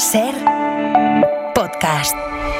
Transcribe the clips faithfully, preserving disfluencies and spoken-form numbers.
Ser podcast.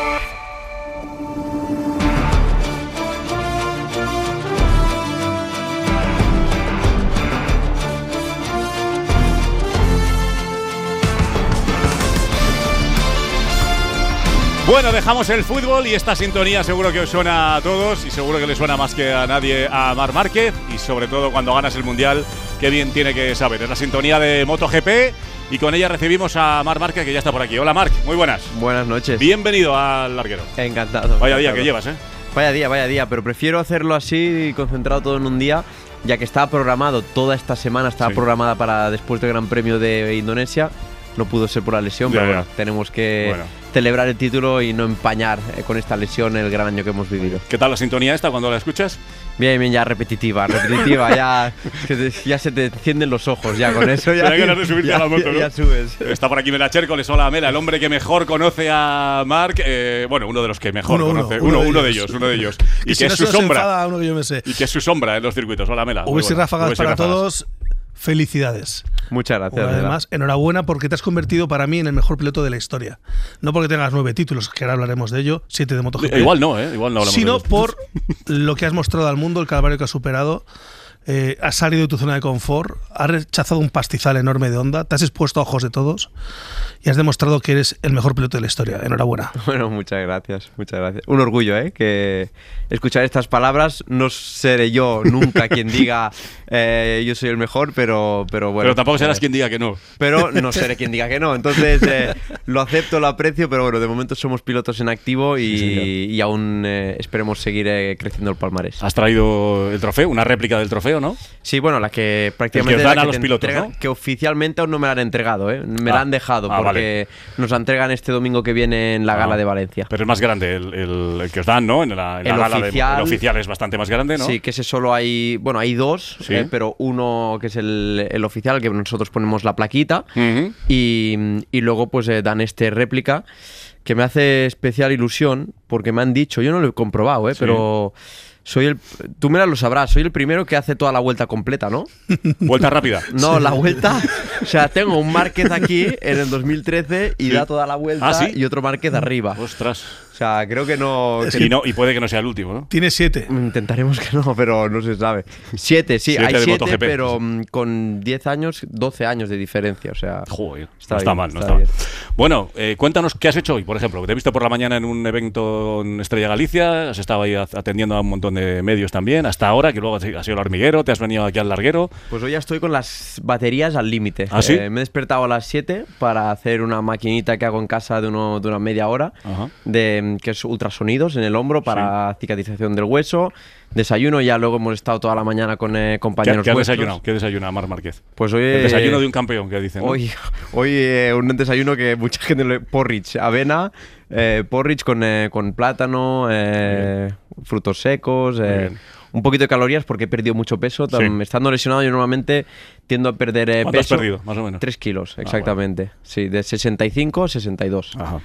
Bueno, dejamos el fútbol y esta sintonía seguro que os suena a todos y seguro que le suena más que a nadie a Marc Márquez, y sobre todo cuando ganas el Mundial, qué bien tiene que saber. Es la sintonía de MotoGP y con ella recibimos a Marc Márquez, que ya está por aquí. Hola Marc, muy buenas. Buenas noches. Bienvenido al larguero. Encantado. Vaya encantado. día que llevas, ¿eh? Vaya día, vaya día, pero prefiero hacerlo así, concentrado todo en un día, ya que estaba programado toda esta semana, estaba Sí. programada para después del Gran Premio de Indonesia. No pudo ser por la lesión, Ya, pero ya. bueno, tenemos que Bueno. celebrar el título y no empañar eh, con esta lesión el gran año que hemos vivido. ¿Qué tal la sintonía esta cuando la escuchas? Bien, bien, ya repetitiva, repetitiva, ya, que te- ya se te encienden los ojos, ya con eso ya, Te da ganas de subirte ya, a la moto, ¿no? ya subes. Está por aquí Mela Chércoles. Hola Mela, el hombre que mejor conoce a Marc, eh, bueno, uno de los que mejor Uno, uno, conoce, uno uno, de uno de ellos. ellos, uno de ellos, y, Y que si no es su se nos sombra, enfada, uno que yo me sé. y que es su sombra en los circuitos. Hola Mela. muy Ubes y buenas. ráfagas Ubes y para ráfagas. todos. Felicidades. Muchas gracias. Una vez ¿verdad? más, enhorabuena porque te has convertido para mí en el mejor piloto de la historia. No porque tengas nueve títulos, que ahora hablaremos de ello, siete de MotoGP. Eh, Igual no, ¿eh? Igual no hablamos Sino de los- por lo que has mostrado al mundo, el calvario que has superado. Eh, has salido de tu zona de confort, has rechazado un pastizal enorme de Honda, te has expuesto a ojos de todos y has demostrado que eres el mejor piloto de la historia. Enhorabuena. Bueno, muchas gracias, muchas gracias. Un orgullo, ¿eh? Que escuchar estas palabras, no seré yo nunca quien diga eh, yo soy el mejor, pero, pero bueno. Pero tampoco serás eh, quien diga que no. Pero no seré quien diga que no. Entonces, eh, lo acepto, lo aprecio, pero bueno, de momento somos pilotos en activo y, Sí, señor. y aún eh, esperemos seguir eh, creciendo el palmarés. Has traído el trofeo, una réplica del trofeo, ¿no? Sí, bueno, la que prácticamente El que os dan la a que los te pilotos, entregan, ¿no? que oficialmente aún no me la han entregado, ¿eh? Me Ah. la han dejado Ah, porque nos la entregan este domingo que viene en la gala Ah. de Valencia. Pero es más grande el, el- el que os dan, ¿no? En la, en la El gala de- oficial- el oficial es bastante más grande, ¿no? Sí, que ese solo hay, bueno, hay dos, Sí. eh, pero uno que es el, el oficial, que nosotros ponemos la plaquita, Ujú. y, y luego pues eh, dan este réplica, que me hace especial ilusión, porque me han dicho, yo no lo he comprobado, eh, Sí. pero soy el, tú me lo sabrás, soy el primero que hace toda la vuelta completa, ¿no? Vuelta rápida. No, la vuelta, o sea, tengo un Márquez aquí en el dos mil trece y Sí. da toda la vuelta, Ah, ¿sí? y otro Márquez arriba. Ostras. O sea, creo que no... Es que- Y, no, y puede que no sea el último, ¿no? Tienes siete. Intentaremos que no, pero no se sabe. Siete, sí, Siete hay de siete, MotoGP. pero mm, con diez años, doce años de diferencia, o sea... Joder, Está no está bien, mal, no está está mal. bien. Bueno, eh, cuéntanos qué has hecho hoy, por ejemplo. Que te he visto por la mañana en un evento en Estrella Galicia, has estado ahí atendiendo a un montón de medios también, hasta ahora, que luego has has ido al hormiguero, te has venido aquí al larguero. Pues hoy ya estoy con las baterías al límite. ¿Ah, sí? Eh, me he despertado a las siete para hacer una maquinita que hago en casa de, uno, de una media hora, Ajá. de, que es ultrasonidos en el hombro para cicatrización del hueso. Desayuno, ya luego hemos estado toda la mañana con eh, ¿Qué, compañeros qué has vuestros. desayunado? ¿Qué desayuna Marc Márquez? Pues hoy... El eh, desayuno de un campeón, que dicen, ¿no? Hoy, hoy eh, un desayuno que mucha gente le... Porridge, avena, eh, porridge con, eh, con plátano, eh, frutos secos, Muy eh, bien. un poquito de calorías porque he perdido mucho peso. Tam- Sí. Estando lesionado yo normalmente tiendo a perder eh, ¿Cuánto has peso. perdido, más o menos? Tres kilos, Ah, exactamente. Sí, de sesenta y cinco a sesenta y dos. Ajá.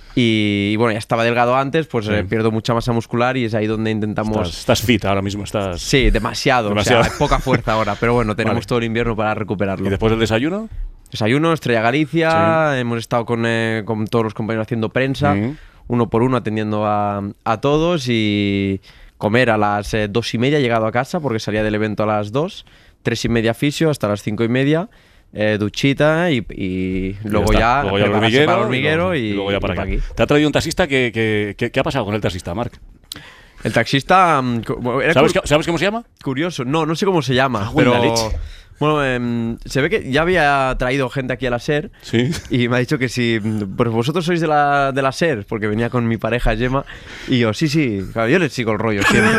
Y, y bueno, ya estaba delgado antes, pues Sí. eh, pierdo mucha masa muscular y es ahí donde intentamos... Estás, estás fit ahora mismo, estás... Sí, demasiado, Demasiado. O sea, hay poca fuerza ahora, pero bueno, tenemos Vale. todo el invierno para recuperarlo. ¿Y después del desayuno? Desayuno, Estrella Galicia, hemos estado con, eh, con todos los compañeros haciendo prensa, Ujú. uno por uno atendiendo a, a todos, y comer a las eh, dos y media, llegado a casa porque salía del evento a las dos, tres y media fisio hasta las cinco y media, eh, duchita y, y luego está. ya, luego ya el prepararse hormiguero, para el hormiguero y, y, luego ya para y acá. aquí. ¿Te ha traído un taxista? que, que- que- ¿Qué ha pasado con el taxista, Marc? El taxista mm, cu- bueno, era ¿Sabes, cur- qué- ¿Sabes cómo se llama? curioso, no, no sé cómo se llama, Cago en pero la leche. bueno, em, se ve que ya había traído gente aquí a la SER. Sí. Y me ha dicho que si pues vosotros sois de la, de la SER, porque venía con mi pareja Gemma, y yo, sí, sí, claro, yo le sigo el rollo siempre.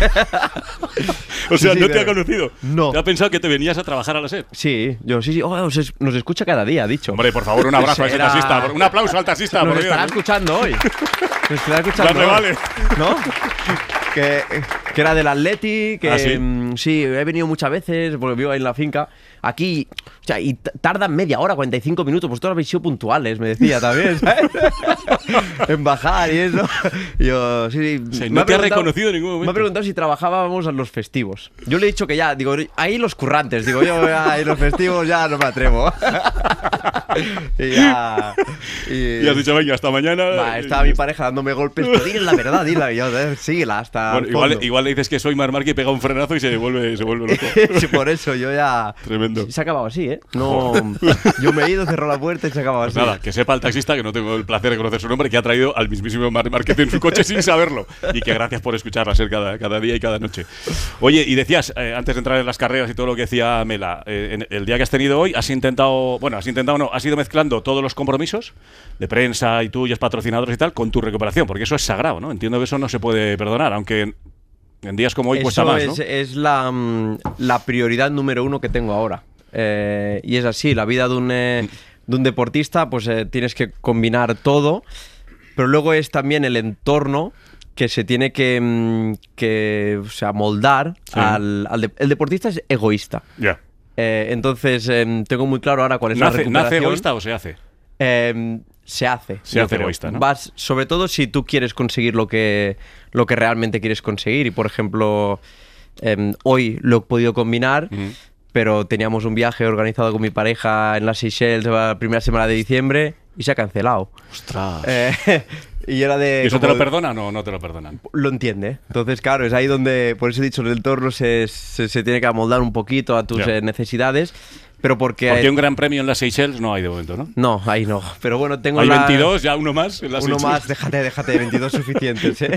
O sea, Sí, sí, no te ha pero- conocido. No. Te ha pensado que te venías a trabajar a la SER. Sí, yo, sí, sí, oh, os es- nos escucha cada día, ha dicho. Hombre, por favor, un abrazo a ese Era- taxista. Un aplauso al taxista. Nos por Dios. estará escuchando hoy. Nos estará escuchando Vale, hoy. vale. ¿No? que, que era del Atleti, que ¿Ah, sí? mm, sí, he venido muchas veces, porque vivo ahí en la finca. Aquí, o sea, y t- tardan media hora, cuarenta y cinco minutos, pues todos habéis sido puntuales, me decía también, ¿sabes? En bajar y eso. Y yo, sí, sí. O sea, Me no ha te ha preguntado- reconocido en ningún momento. Me ha preguntado si trabajábamos en los festivos. Yo le he dicho que ya, digo, ahí los currantes, digo, yo ya, en los festivos ya no me atrevo. Y ya. Y, Y has dicho, venga, hasta mañana. Va, estaba mi pareja dándome golpes, pero dile la verdad, dile, yo, eh, síguela hasta. Bueno, el igual, fondo. igual le dices que soy Mar Marque y pega un frenazo y se vuelve, se vuelve loco. Sí, por eso yo ya. Tremendo. Se ha acabado así, ¿eh? No. Yo me he ido, cerró la puerta y se ha acabado Pues así. nada, que sepa el taxista, que no tengo el placer de conocer su nombre, que ha traído al mismísimo Mar Márquez en su coche sin saberlo. Y que gracias por escucharla ser cada, cada día y cada noche. Oye, y decías, eh, antes de entrar en las carreras y todo lo que decía Mela, eh, en el día que has tenido hoy, has intentado, bueno, has intentado no, has ido mezclando todos los compromisos de prensa y tuyos, patrocinadores y tal, con tu recuperación, porque eso es sagrado, ¿no? Entiendo que eso no se puede perdonar, aunque en, en días como hoy cuesta Eso más, es, ¿no? es la, mm, la prioridad número uno que tengo ahora. Eh, y es así, la vida de un, eh, de un deportista, pues eh, tienes que combinar todo, pero luego es también el entorno que se tiene que, mm, que o sea, moldar Sí. al, al de- el deportista es egoísta. Ya. Eh, entonces em, tengo muy claro ahora cuál es la ¿Nace, recuperación. ¿Nace egoísta o se hace? Em, se hace. Se yo hace creo. egoísta, ¿no? Vas, sobre todo si tú quieres conseguir lo que, lo que realmente quieres conseguir. Y por ejemplo, em, hoy lo he podido combinar, Ujú. pero teníamos un viaje organizado con mi pareja en las Seychelles la primera semana de diciembre y se ha cancelado. Ostras. Eh, y era de. ¿Y eso te como lo de- perdonan o no te lo perdonan? Lo entiende. Entonces, claro, es ahí donde, por eso he dicho, el entorno se, se, se tiene que amoldar un poquito a tus Ya. eh, necesidades. Pero porque. Porque un gran premio en las Seychelles no hay de momento, ¿no? No, ahí no. Pero bueno, tengo Hay la- veintidós, ya uno más en las Uno Seychelles. más, déjate, déjate, veintidós suficientes, ¿eh?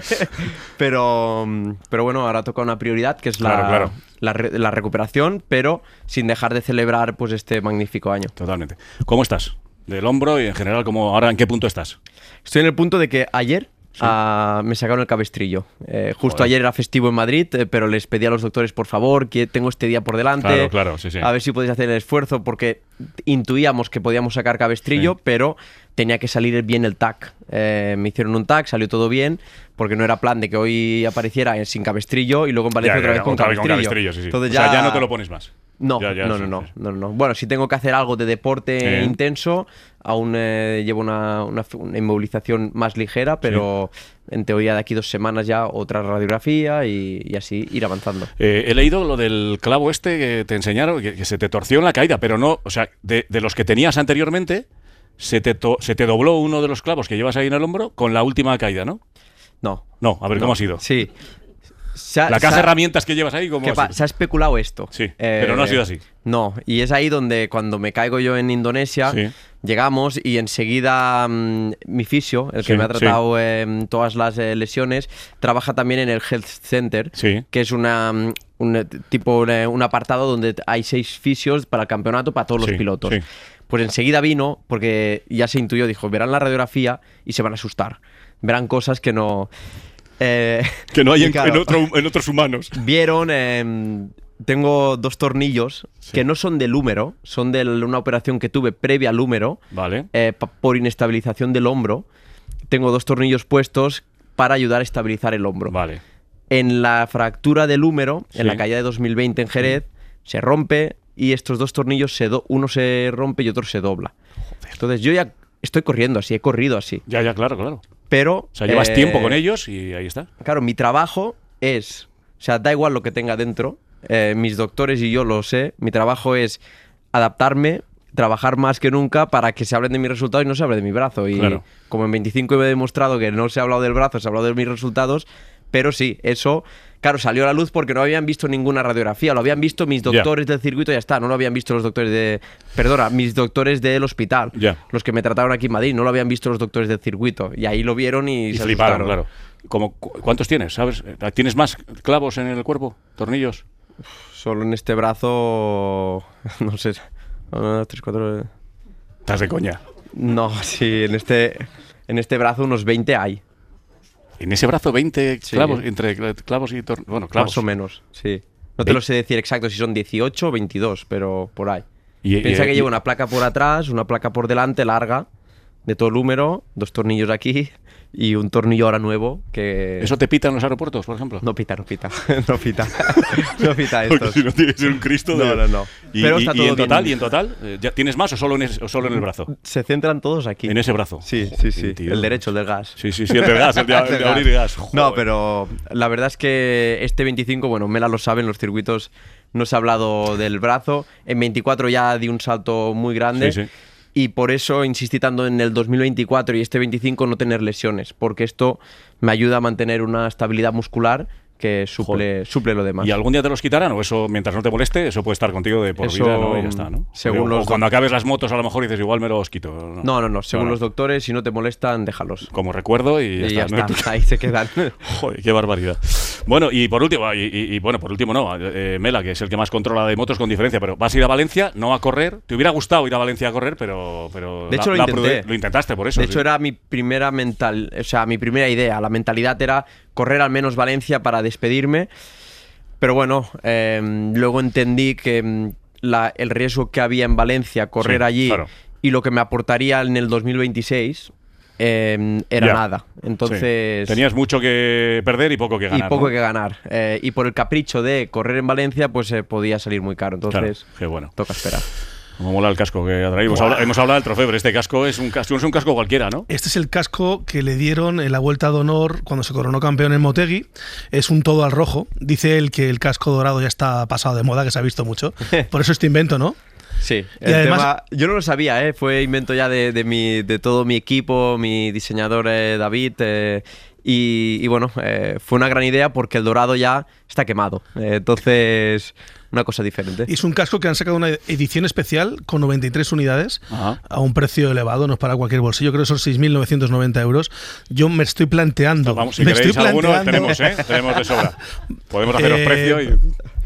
Pero, mm, pero bueno, ahora toca una prioridad que es la, Claro, claro. La, re- la recuperación, pero sin dejar de celebrar pues este magnífico año. Totalmente. ¿Cómo estás? Del hombro y en general, ¿cómo, ahora ¿en qué punto estás? Estoy en el punto de que ayer ah, me sacaron el cabestrillo. Eh, justo Joder. ayer era festivo en Madrid, eh, pero les pedí a los doctores, por favor, que tengo este día por delante. Claro, claro, sí, sí. A ver si podéis hacer el esfuerzo, porque intuíamos que podíamos sacar cabestrillo, Sí. pero tenía que salir bien el T A C. Eh, me hicieron un T A C, salió todo bien, porque no era plan de que hoy apareciera sin cabestrillo y luego en Valencia Ya, otra ya, vez con otra vez cabestrillo. con cabestrillo, sí, sí. Entonces O ya, sea, ya no te lo pones más. No, Ya, ya, no, sí, no, no, sí. no, no. Bueno, si tengo que hacer algo de deporte Sí. intenso, aún eh, llevo una, una, una inmovilización más ligera, pero en teoría de aquí dos semanas ya otra radiografía y, y así ir avanzando. Eh, he leído lo del clavo este que te enseñaron, que, que se te torció en la caída, pero no, o sea, de, de los que tenías anteriormente, se te, to- se te dobló uno de los clavos que llevas ahí en el hombro con la última caída, ¿no? No. No, a ver, ¿cómo no. ha sido? Sí. Se ha- La se caja ha- de herramientas que llevas ahí, ¿cómo ¿Qué ha pa- sido? se ha especulado esto. Sí, pero no ha sido así. No, y es ahí donde cuando me caigo yo en Indonesia, Sí. llegamos y enseguida mm, mi fisio, el que Sí, me ha sí. tratado em, todas las eh, lesiones, trabaja también en el Health Center, Sí. que es una, mm, un eh, tipo un, eh, un apartado donde hay seis fisios para el campeonato para todos Sí, los pilotos. sí. Pues enseguida vino, porque ya se intuyó, dijo, verán la radiografía y se van a asustar. Verán cosas que no... eh, Que no hay y en, claro, en otro- en otros humanos. Vieron, em, tengo dos tornillos Sí. que no son del húmero, son de una operación que tuve previa al húmero, Vale. eh, pa- por inestabilización del hombro. Tengo dos tornillos puestos para ayudar a estabilizar el hombro. Vale. En la fractura del húmero, Sí. en la caída de dos mil veinte en Jerez, se rompe y estos dos tornillos, se do- uno se rompe y otro se dobla. Entonces yo ya estoy corriendo así, he corrido así. Ya, ya, claro, claro. Pero... O sea, llevas eh, tiempo con ellos y ahí está. Claro, mi trabajo es, o sea, da igual lo que tenga dentro, eh, mis doctores y yo lo sé, mi trabajo es adaptarme, trabajar más que nunca para que se hablen de mis resultados y no se hable de mi brazo. Y Claro. como en veinticinco he demostrado que no se ha hablado del brazo, se ha hablado de mis resultados, pero sí, eso, claro, salió a la luz porque no habían visto ninguna radiografía, lo habían visto mis Ya. doctores del circuito y ya está, no lo habían visto los doctores de, perdona, mis doctores del hospital, Ya. los que me trataron aquí en Madrid, no lo habían visto los doctores del circuito y ahí lo vieron y, Y se fliparon, asustaron. claro. Como, cu- ¿cuántos tienes? ¿Sabes? ¿Tienes más clavos en el cuerpo? ¿Tornillos? Solo en este brazo, no sé, uno, dos, tres, cuatro... Estás de coña. No, sí, en este, en este brazo unos veinte hay, En ese brazo veinte Sí. clavos, entre cl- clavos y tornillos. Bueno, clavos. más o menos, sí. No te Ve- lo sé decir exacto si son dieciocho o veintidós, pero por ahí. Y- Piensa y- que y- llevo una placa por atrás, una placa por delante larga, de todo el húmero, dos tornillos aquí y un tornillo ahora nuevo que... ¿Eso te pita en los aeropuertos, por ejemplo? No pita, no pita, no pita, no pita Porque estos. si no tiene que ser un Cristo de... No, no, no. ¿Y, Pero y- está y todo en total, bien. ¿y en total? eh, ¿ya ¿Tienes más o solo en, es- o solo en el brazo? Se centran todos aquí. En ese brazo. Sí, Joder, sí, sí. tío. El derecho, el del gas. Sí, sí, sí, el del gas, el de, el de El gas. abrir gas. No, Joder. pero la verdad es que este veinticinco, bueno, Mela lo sabe, en los circuitos no se ha hablado del brazo. En veinticuatro ya di un salto muy grande. Sí, sí. Y por eso insistí tanto en el dos mil veinticuatro y este veinticinco no tener lesiones, porque esto me ayuda a mantener una estabilidad muscular que suple, suple lo demás. ¿Y algún día te los quitarán o eso, mientras no te moleste, eso puede estar contigo de por Eso, vida, ¿no? Y ya está, ¿no? según o, los cuando acabes las motos, a lo mejor dices, igual me los quito. No, No, no, no. Según No, no. los doctores, si no te molestan, déjalos. Como recuerdo y, Y ya ¿no? está, ahí se quedan. Joder, qué barbaridad. Bueno, y por último, y, y- y bueno, por último no, eh, Mela, que es el que más controla de motos con diferencia, pero vas a ir a Valencia, no a correr. Te hubiera gustado ir a Valencia a correr, pero... pero De hecho, lo intenté. pruden- lo intentaste por eso. De hecho, sí. era mi primera mental, o sea, mi primera idea. La mentalidad era correr al menos Valencia para despedirme. Pero bueno, eh, luego entendí que mm, la- el riesgo que había en Valencia, correr Sí, allí, claro. y lo que me aportaría en el dos mil veintiséis eh, era Ya. nada. Entonces, Sí. Tenías mucho que perder y poco que ganar. y poco ¿no? que ganar. Eh, y por el capricho de correr en Valencia, pues eh, podía salir muy caro. Claro, Entonces, qué bueno. toca esperar. Como mola el casco que ha traído. Hemos, hablado, hemos hablado del trofeo, pero este casco es un casco, no es un casco cualquiera, ¿no? Este es el casco que le dieron en la Vuelta de Honor cuando se coronó campeón en Motegi. Es un todo al rojo. Dice él que el casco dorado ya está pasado de moda, que se ha visto mucho. Por eso este invento, ¿no? Sí, Y el además- tema- yo no lo sabía, ¿eh? Fue invento ya de, de, mi, de todo mi equipo, mi diseñador eh, David. eh, y, y bueno, eh, fue una gran idea porque el dorado ya está quemado. Eh, entonces, una cosa diferente. Y es un casco que han sacado una edición especial con noventa y tres unidades Ajá. a un precio elevado, no es para cualquier bolsillo. Creo que son seis mil novecientos noventa euros. Yo me estoy planteando. Vamos, si me queréis estoy alguno, planteando- tenemos, ¿eh? Tenemos de sobra. Podemos haceros Eh, precio y...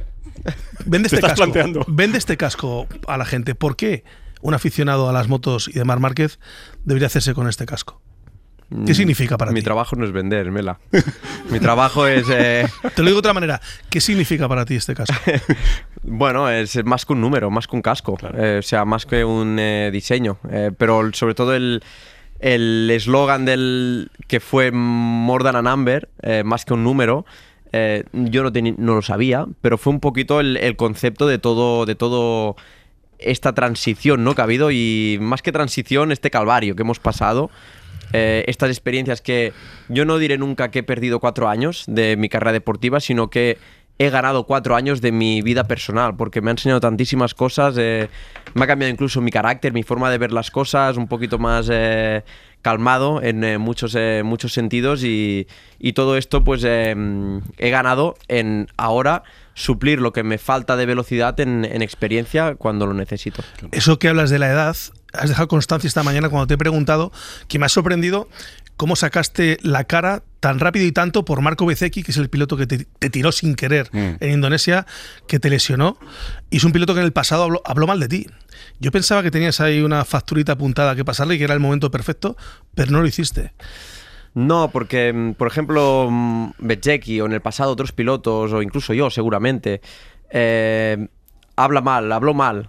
Vende Te este estás casco. planteando. Vende este casco a la gente. ¿Por qué un aficionado a las motos y de Marc Márquez debería hacerse con este casco? ¿Qué Mm, significa para Mi ti? trabajo no es vender, Mela. Mi trabajo es... eh, Te lo digo de otra manera. ¿Qué significa para ti este casco? Bueno, es más que un número, más que un casco, eh, o sea, más que un eh, diseño, eh, pero sobre todo el el eslogan del que fue More Than a Number, eh, más que un número, eh, yo no, teni- no lo sabía, pero fue un poquito el, el concepto de todo, de todo esta transición, ¿no? Que ha habido, y más que transición, este calvario que hemos pasado. Eh, estas experiencias que yo no diré nunca que he perdido cuatro años de mi carrera deportiva, sino que he ganado cuatro años de mi vida personal, porque me ha enseñado tantísimas cosas, eh, me ha cambiado incluso mi carácter, mi forma de ver las cosas, un poquito más eh, calmado en eh, muchos, eh, muchos sentidos, y, y todo esto pues eh, he ganado en ahora suplir lo que me falta de velocidad en, en experiencia cuando lo necesito. Eso que hablas de la edad, has dejado constancia esta mañana cuando te he preguntado, que me ha sorprendido cómo sacaste la cara tan rápido y tanto por Marco Bezzecchi, que es el piloto que te, te tiró sin querer Mm. en Indonesia, que te lesionó, y es un piloto que en el pasado habló, habló mal de ti. Yo pensaba que tenías ahí una facturita apuntada que pasarle y que era el momento perfecto, pero no lo hiciste. No, porque, mm, por ejemplo, mm, Bezzecchi o en el pasado otros pilotos, o incluso yo seguramente, eh, habla mal, habló mal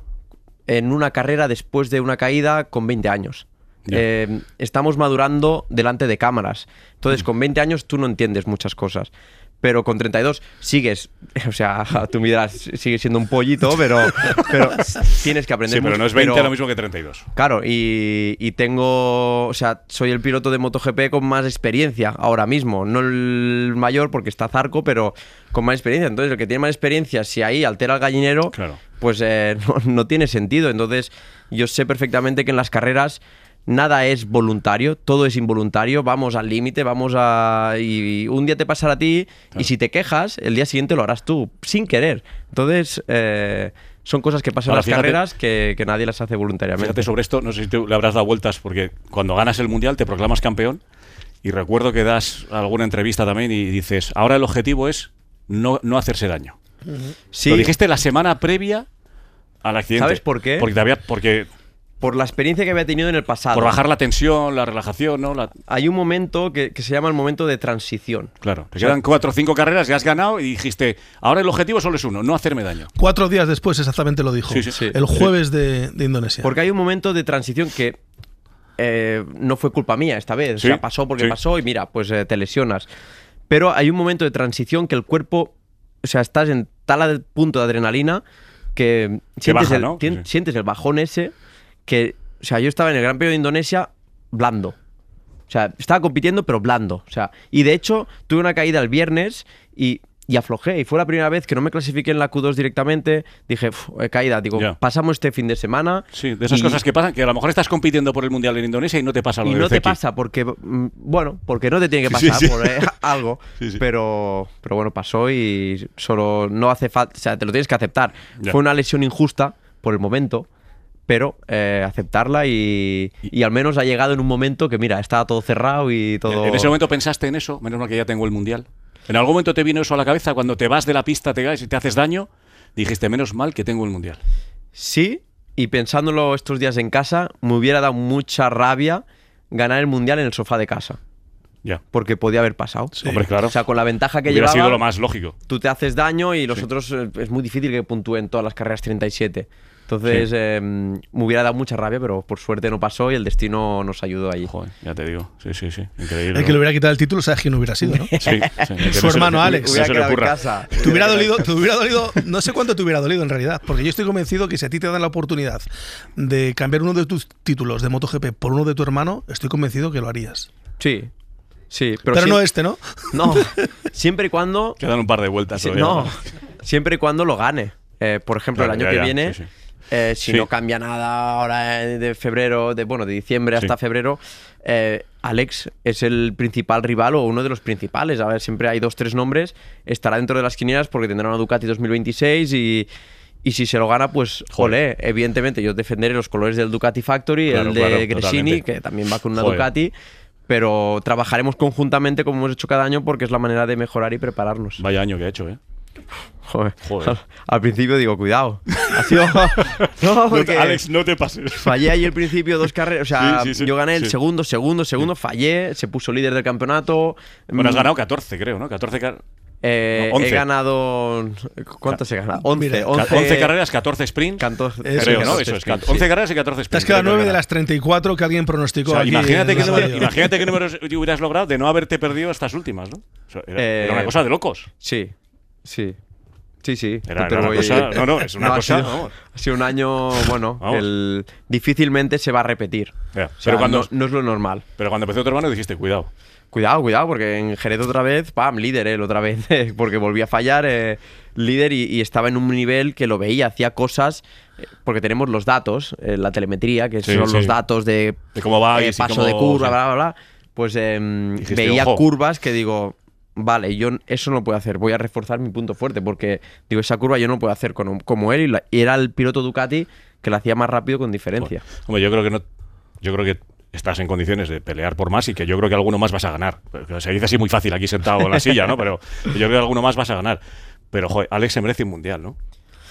en una carrera después de una caída con veinte años. Ya. Eh, estamos madurando delante de cámaras. Entonces, con veinte años tú no entiendes muchas cosas. Pero con treinta y dos sigues, o sea, tú me dirás, sigues siendo un pollito, pero, pero tienes que aprender Sí, pero mucho. no es veinte pero- lo mismo que treinta y dos. Claro, y, y tengo, o sea, soy el piloto de MotoGP con más experiencia ahora mismo. No el mayor porque está Zarco, pero con más experiencia. Entonces, el que tiene más experiencia, si ahí altera el gallinero, Claro. pues eh, no, no tiene sentido. Entonces, yo sé perfectamente que en las carreras nada es voluntario, todo es involuntario. Vamos al límite, vamos a... Y un día te pasará a ti, Claro. y si te quejas, el día siguiente lo harás tú, sin querer. Entonces, eh, son cosas que pasan Ahora, en las fíjate- carreras que, que nadie las hace voluntariamente. Fíjate sobre esto, no sé si tú le habrás dado vueltas, porque cuando ganas el Mundial te proclamas campeón y recuerdo que das alguna entrevista también y dices, ahora el objetivo es no, no hacerse daño. Sí. Lo dijiste la semana previa al accidente. ¿Sabes por qué? Porque, te había, porque Por la experiencia que había tenido en el pasado. por bajar la tensión, la relajación, ¿no? La- Hay un momento que, que se llama el momento de transición. claro, te quedan cuatro o cinco carreras y has ganado y dijiste, ahora el objetivo solo es uno, no hacerme daño. Cuatro días después exactamente lo dijo. Sí, sí, sí. El jueves de, de Indonesia. Porque hay un momento de transición que eh, no fue culpa mía esta vez. Sí, o sea, pasó porque sí. pasó y mira, pues eh, te lesionas. Pero hay un momento de transición que el cuerpo, o sea, estás en tal punto de adrenalina que sientes, baja, el, ¿no? tien- Sí. sientes el bajón ese que, o sea, yo estaba en el Gran Premio de Indonesia blando. O sea, estaba compitiendo pero blando. O sea, y de hecho tuve una caída el viernes y, y aflojé. Y fue la primera vez que no me clasifiqué en la Q dos directamente. Dije, "Uf, he caída". Digo, Ya. pasamos este fin de semana. Sí, de esas y- cosas que pasan, que a lo mejor estás compitiendo por el Mundial en Indonesia y no te pasa lo Y del no te Zeki. pasa porque, mm, bueno, porque no te tiene que Sí, pasar sí. por eh, algo. Sí, sí. Pero, pero bueno, pasó y solo no hace falta, o sea, te lo tienes que aceptar. Ya. Fue una lesión injusta por el momento, pero eh, aceptarla y, y al menos ha llegado en un momento que, mira, estaba todo cerrado y todo... ¿En ese momento pensaste en eso? Menos mal que ya tengo el Mundial. ¿En algún momento te vino eso a la cabeza cuando te vas de la pista, te caes y te haces daño? Dijiste, menos mal que tengo el Mundial. Sí, y pensándolo estos días en casa, me hubiera dado mucha rabia ganar el Mundial en el sofá de casa, Ya. porque podía haber pasado. Sí. Hombre, claro. O sea, con la ventaja que Hubiera llevaba... sido lo más lógico. Tú te haces daño y los Sí. otros eh, es muy difícil que puntúen todas las carreras treinta y siete. Entonces Sí. eh, me hubiera dado mucha rabia, pero por suerte no pasó y el destino nos ayudó ahí. Joder, ya te digo. Sí, sí, sí. Increíble. El que le hubiera quitado el título, ¿sabes quién hubiera sido, no? Sí, sí, que Su no se hermano le- Alex. no Hubiera se le quedado en ocurra. casa. Te hubiera dolido, te hubiera dolido, no sé cuánto te hubiera dolido en realidad, porque yo estoy convencido que si a ti te dan la oportunidad de cambiar uno de tus títulos de MotoGP por uno de tu hermano, estoy convencido que lo harías. Sí, sí. Pero, Pero, siem- no este, ¿no? No, siempre y cuando... Quedan un par de vueltas sí, todavía. no, siempre y cuando lo gane. Eh, por ejemplo, Claro, el año ya, que ya, viene, sí, sí. eh, si Sí. no cambia nada ahora eh, de febrero, de bueno, de diciembre hasta Sí. febrero, eh, Alex es el principal rival o uno de los principales. A ver, siempre hay dos, tres nombres. Estará dentro de las quinielas porque tendrá una Ducati dos mil veintiséis y... Y si se lo gana, pues, Joder. olé. Evidentemente, yo defenderé los colores del Ducati Factory, Claro, el de claro, Gresini, totalmente. que también va con una Joder. Ducati. Pero trabajaremos conjuntamente como hemos hecho cada año porque es la manera de mejorar y prepararnos. Vaya año que ha hecho, ¿eh? Joder. Joder. Al, al principio digo, cuidado. Ha sido... no, porque Alex, no te pases. fallé ahí el principio dos carreras. O sea, Sí, sí, sí, yo gané el sí. segundo, segundo, segundo, fallé. Se puso líder del campeonato. Bueno, has Mm, ganado catorce, creo, ¿no? catorce, car- eh, no, once. He ganado... ¿Cuántas he ganado? once. Mira, once, once carreras, catorce sprints. Canto- Eso Creo, es. ¿no? catorce Eso es. sprints, once sí. carreras y catorce sprints. Te has quedado creo que nueve de has las treinta y cuatro que alguien pronosticó O sea, aquí. imagínate, en qué la número, radio. imagínate qué números hubieras logrado de no haberte perdido estas últimas, ¿no? O sea, era, Eh, era una cosa de locos. Sí, sí. Sí, sí. Era- no te era una voy- cosa- no, no, es una ha cosa, sido- vamos. Ha sido un año, bueno, Vamos. el, difícilmente se va a repetir. Ya, O sea, pero, cuando, no, no es lo normal. pero cuando empezó tu hermano dijiste, cuidado. Cuidado, cuidado, porque en Jerez otra vez, pam, líder él otra vez, porque volví a fallar, eh, líder y, y estaba en un nivel que lo veía, hacía cosas, eh, porque tenemos los datos, eh, la telemetría, que Sí, son sí. los datos de, De cómo va eh, y paso cómo- de curva, sí. bla, bla, bla, pues eh, Dijiste, veía ojo. curvas que digo, vale, yo eso no lo puedo hacer, voy a reforzar mi punto fuerte, porque digo, esa curva yo no puedo hacer con, como él, y, la- y era el piloto Ducati que la hacía más rápido con diferencia. Hombre, yo creo que no. Yo creo que estás en condiciones de pelear por más y que yo creo que alguno más vas a ganar. Porque se dice así muy fácil aquí sentado en la silla, ¿no? Pero yo creo que alguno más vas a ganar. Pero, joder, Alex se merece un mundial, ¿no?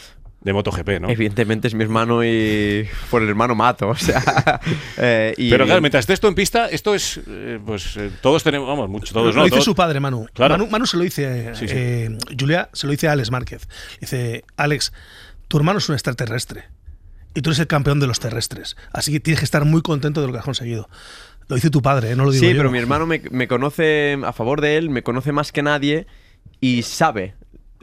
De MotoGP, ¿no? Evidentemente es mi hermano y por el hermano mato, o sea... eh, y- Pero claro, mientras estés tú en pista, esto es. eh, pues eh, todos tenemos. Vamos, muchos, todos lo no. dice todos- su padre, Manu. Claro. Manu. Manu se lo dice, Sí, sí. eh, Julia se lo dice a Alex Márquez. Dice, Alex, tu hermano es un extraterrestre y tú eres el campeón de los terrestres. Así que tienes que estar muy contento de lo que has conseguido. Lo dice tu padre, ¿eh? No lo digo Sí, yo. pero mi hermano me, me conoce a favor de él, me conoce más que nadie y sabe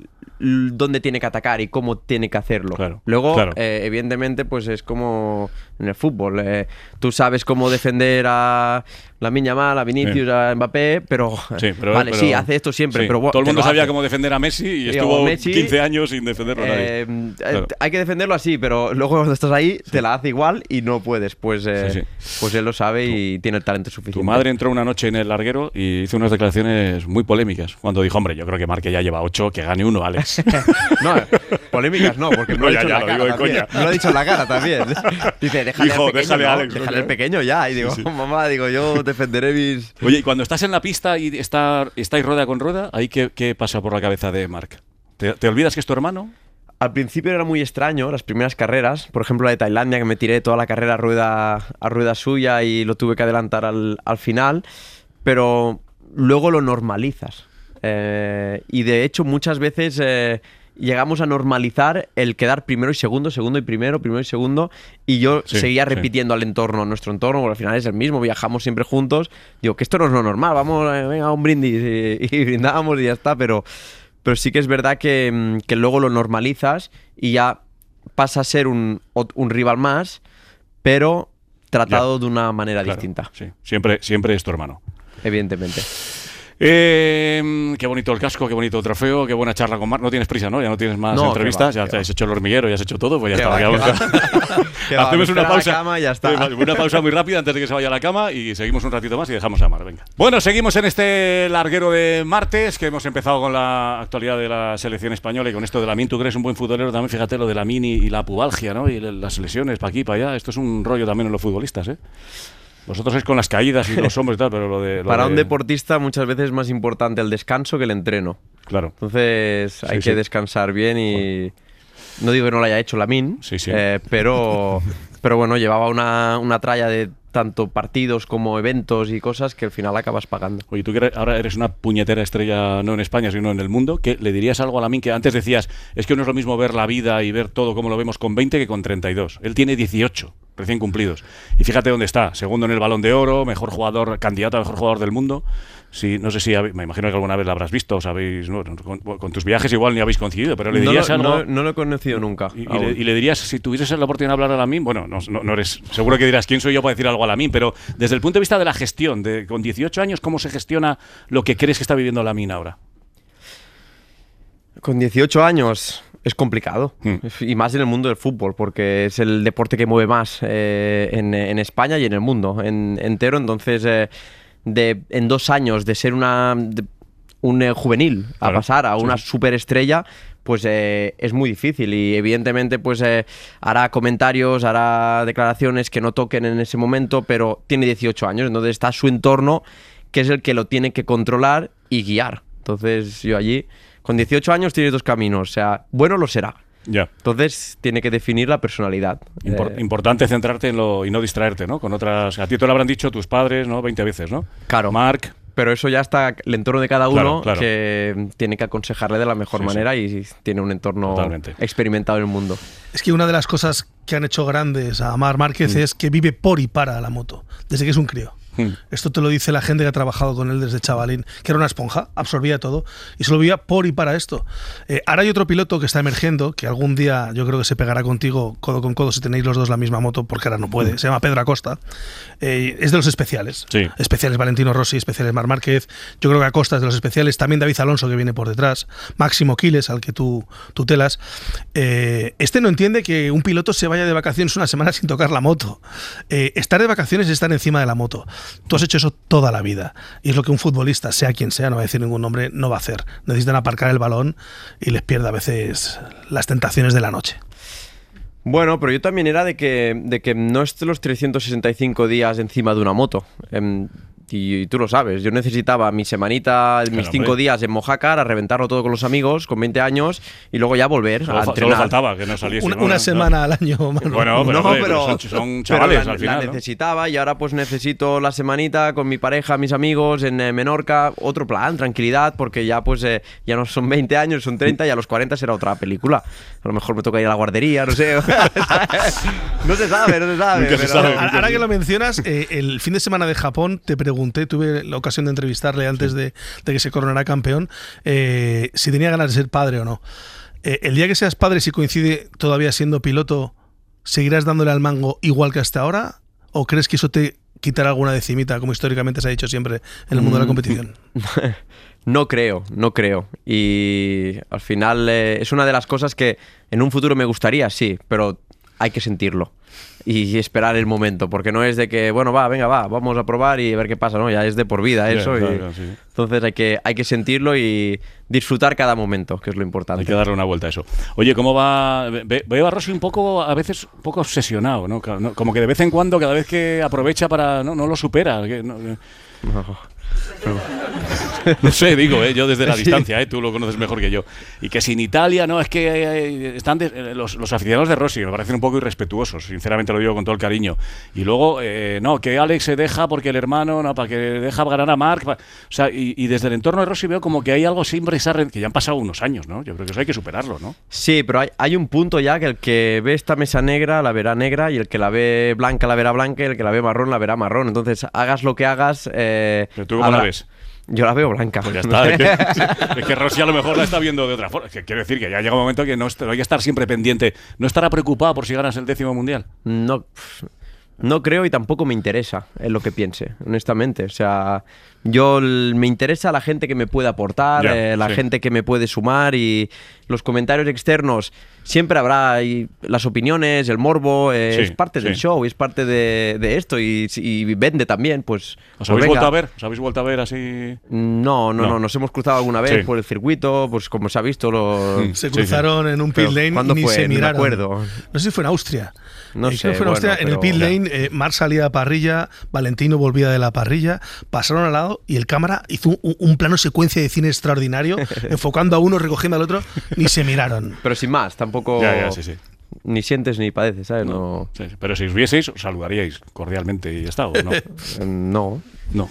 l- dónde tiene que atacar y cómo tiene que hacerlo. Claro, Luego, claro. eh, evidentemente, pues es como en el fútbol. eh, tú sabes cómo defender a la Yamal, a Vinicius, Sí. a Mbappé, pero, Sí, pero- vale, pero- sí, hace esto siempre, sí, pero bueno, todo el te mundo lo sabía hace. cómo defender a Messi y Sí, estuvo o Messi, quince años sin defenderlo a nadie. Eh, eh, Claro. Hay que defenderlo así, pero luego cuando estás ahí te la hace igual y no puedes. Pues, eh, Sí, pues él lo sabe y tiene el talento suficiente. Tu madre entró una noche en el larguero y hizo unas declaraciones muy polémicas. Cuando dijo, hombre, yo creo que Marque ya lleva ocho, que gane uno, Alex. No, eh, polémicas no, porque me No, lo ha ya, dicho ya, en lo la digo cara de coña. también. Me lo ha dicho en la cara también. Dice, déjale Hijo, al pequeño, déjale ¿no? a Alex, déjale ¿no? al pequeño ya. Y digo, Sí, sí. mamá, digo, yo defenderé mis... Oye, y cuando estás en la pista y está, estáis rueda con rueda, ¿ahí qué, qué pasa por la cabeza de Marc? ¿Te, te olvidas que es tu hermano? Al principio era muy extraño, las primeras carreras. Por ejemplo, la de Tailandia, que me tiré toda la carrera a rueda, a rueda suya y lo tuve que adelantar al, al final. Pero luego lo normalizas. Eh, y de hecho, muchas veces eh, llegamos a normalizar el quedar primero y segundo, segundo y primero, primero y segundo, y yo Sí, seguía sí. repitiendo al entorno, nuestro entorno, porque al final es el mismo, viajamos siempre juntos, digo que esto no es lo normal, vamos, eh, venga, un brindis, y, y brindábamos y ya está, pero, pero sí que es verdad que, mm, que luego lo normalizas y ya pasa a ser un, ot- un rival más, pero tratado Ya. de una manera Claro, distinta, sí. Siempre, siempre es tu hermano. evidentemente. Eh, qué bonito el casco, qué bonito el trofeo, qué buena charla con Marc. No tienes prisa, ¿no? Ya no tienes más No, entrevistas, qué va, ya qué te va. has hecho el hormiguero, ya has hecho todo, pues ya Qué está. va, ya qué vamos va. a- Qué va, Hacemos me una espera la pausa. cama y ya está. Eh, Una pausa muy rápida antes de que se vaya a la cama y seguimos un ratito más y dejamos a Marc. Venga. Bueno, seguimos en este larguero de martes que hemos empezado con la actualidad de la selección española y con esto de Lamine. Tú que eres un buen futbolero también, fíjate lo de Lamine y, y la pubalgia, ¿no? Y las lesiones para aquí, para allá. Esto es un rollo también en los futbolistas, ¿eh? Vosotros es con las caídas y los hombros y tal, pero lo de. Lo Para de- un deportista muchas veces es más importante el descanso que el entreno. Claro. Entonces hay Sí, que sí. descansar bien y no digo que no lo haya hecho Lamine, Sí, sí. eh, pero, pero bueno, llevaba una, una tralla de tanto partidos como eventos y cosas que al final acabas pagando. Oye, tú que eres- ahora eres una puñetera estrella, no en España, sino en el mundo, ¿qué le dirías algo a Lamine que antes decías, es que no es lo mismo ver la vida y ver todo como lo vemos con veinte que con treinta y dos? Él tiene dieciocho, recién cumplidos. Y fíjate dónde está, segundo en el Balón de Oro, mejor jugador, candidato a mejor jugador del mundo. Sí, no sé si, habe- me imagino que alguna vez la habrás visto, o sabéis, no, con, con tus viajes igual ni habéis coincidido, pero le No dirías lo, algo... no- no lo he conocido nunca. Y, y aún. le, y le dirías, si tuvieses la oportunidad de hablar a Lamine, bueno, no, no, no eres, seguro que dirás, ¿quién soy yo para decir algo a Lamine? Pero desde el punto de vista de la gestión, de, con dieciocho años, ¿cómo se gestiona lo que crees que está viviendo Lamine ahora? Con dieciocho años es complicado, Mm. y más en el mundo del fútbol, porque es el deporte que mueve más eh, en, en España y en el mundo en- entero. Entonces, eh, de, en dos años de ser una, de- un eh, juvenil a Claro, pasar a sí, una sí. superestrella, pues eh, es muy difícil y evidentemente pues eh, hará comentarios, hará declaraciones que no toquen en ese momento, pero tiene dieciocho años, entonces está su entorno que es el que lo tiene que controlar y guiar. Entonces yo allí, con dieciocho años tienes dos caminos, o sea, bueno lo será. Ya. Entonces tiene que definir la personalidad. Impor- Eh, Importante centrarte en lo y no distraerte, ¿no? Con otras. A ti te lo habrán dicho tus padres, ¿no? veinte veces, ¿no? Claro. Marc. pero eso ya está el entorno de cada uno, Claro, claro. que tiene que aconsejarle de la mejor Sí, sí. manera y tiene un entorno Totalmente. experimentado en el mundo. Es que una de las cosas que han hecho grandes a Marc Márquez es que vive por y para la moto, desde que es un crío. Hmm. Esto te lo dice la gente que ha trabajado con él desde chavalín, que era una esponja, absorbía todo y solo vivía por y para esto. Eh, ahora hay otro piloto que está emergiendo, que algún día yo creo que se pegará contigo codo con codo si tenéis los dos la misma moto, porque ahora no puede. Se llama Pedro Acosta. Eh, es de los especiales. Sí. Especiales Valentino Rossi, especiales Marc Márquez. Yo creo que Acosta es de los especiales. También David Alonso, que viene por detrás. Máximo Quiles, al que tú tutelas. Eh, este no entiende que un piloto se vaya de vacaciones una semana sin tocar la moto. Eh, estar de vacaciones es estar encima de la moto. Tú has hecho eso toda la vida. Y es lo que un futbolista, sea quien sea, no voy a decir ningún nombre, no va a hacer. Necesitan aparcar el balón y les pierde a veces las tentaciones de la noche. Bueno, pero yo también era de que, de que no esté los trescientos sesenta y cinco días encima de una moto. Em, y, y tú lo sabes, yo necesitaba mi semanita, mis Claro, cinco hombre. días en Mojácar, a reventarlo todo con los amigos, con veinte años, y luego ya volver Solo, a fa- entrenar. solo faltaba que no saliese. Una, ¿no? una No. semana al año. Manu. Bueno, pero, No, hombre, pero- son, son Pero chavales la, al final. la ¿no? necesitaba y ahora pues necesito la semanita con mi pareja, mis amigos en eh, Menorca, otro plan, tranquilidad, porque ya pues eh, ya no son veinte años, son treinta y a los cuarenta será otra película. A lo mejor me toca ir a la guardería, no sé. No se sabe, no se sabe. Nunca se pero- sabe. Ahora ahora que lo mencionas, eh, el fin de semana de Japón te pregunté, tuve la ocasión de entrevistarle antes de, de que se coronara campeón, eh, si tenía ganas de ser padre o no. Eh, el día que seas padre, si coincide todavía siendo piloto, ¿seguirás dándole al mango igual que hasta ahora? ¿O crees que eso te quitará alguna decimita, como históricamente se ha dicho siempre en el mundo de la competición? No creo, no creo. Y al final eh, es una de las cosas que en un futuro me gustaría, sí, pero hay que sentirlo y esperar el momento, porque no es de que, bueno, va, venga, va, vamos a probar y a ver qué pasa, ¿no? Ya es de por vida Ya, eso. claro, y- claro, sí. Entonces hay que, hay que sentirlo y disfrutar cada momento, que es lo importante. Hay que darle una vuelta a eso. Oye, ¿cómo va? Ve- Veo a Rossi un poco, a veces, un poco obsesionado, ¿no? Ca- no- Como que de vez en cuando, cada vez que aprovecha para... No, no lo supera. que no- No. No sé, digo, ¿eh? Yo desde la Sí. distancia, ¿eh? Tú lo conoces mejor que yo. Y que si en Italia, no, es que eh, están de- eh, los, los aficionados de Rossi me parecen un poco irrespetuosos, sinceramente lo digo con todo el cariño. Y luego, eh, no, que Alex se deja porque el hermano, no, para que deja ganar a Marc. Pa, o sea, y, y desde el entorno de Rossi veo como que hay algo siempre, esa re- que ya han pasado unos años, ¿no? Yo creo que eso hay que superarlo, ¿no? Sí, pero hay, hay un punto ya que el que ve esta mesa negra la verá negra y el que la ve blanca la verá blanca y el que la ve marrón la verá marrón. Entonces, hagas lo que hagas... Eh, Pero tú, ¿cómo la habrá- ves? Yo la veo blanca. Pues ya está. Es que, es que Rossi a lo mejor la está viendo de otra forma. Es que quiero decir que ya llega un momento que no est- hay que estar siempre pendiente. No estará preocupado por si ganas el décimo mundial. No, no creo y tampoco me interesa en lo que piense, honestamente. O sea, yo l- me interesa la gente que me puede aportar, Ya, eh, la sí. gente que me puede sumar y los comentarios externos. Siempre habrá y las opiniones, el morbo, eh, Sí, es parte del sí. show, es parte de, de esto y, y vende también. Pues, ¿Os pues habéis venga. vuelto a ver? ¿Os habéis vuelto a ver así? No, no, No. no, nos hemos cruzado alguna vez Sí. por el circuito, pues como se ha visto. Lo... Mm. Se Sí, cruzaron en un pit Pero, lane ¿cuándo y ni fue? se Ni me miraron. acuerdo. No sé si fue en Austria. No Eh, sé, creo que fue en Austria. bueno, en el pero- pit lane, eh, Marc salía de parrilla, Valentino volvía de la parrilla, pasaron al lado y el cámara hizo un, un plano secuencia de cine extraordinario, enfocando a uno, recogiendo al otro, ni se miraron. Pero sin más, tampoco... Ya, ya, sí, sí. Ni sientes ni padeces, ¿sabes? No. Sí, sí. Pero si os vieseis, os saludaríais cordialmente y ya está, ¿o no? Eh, No. No.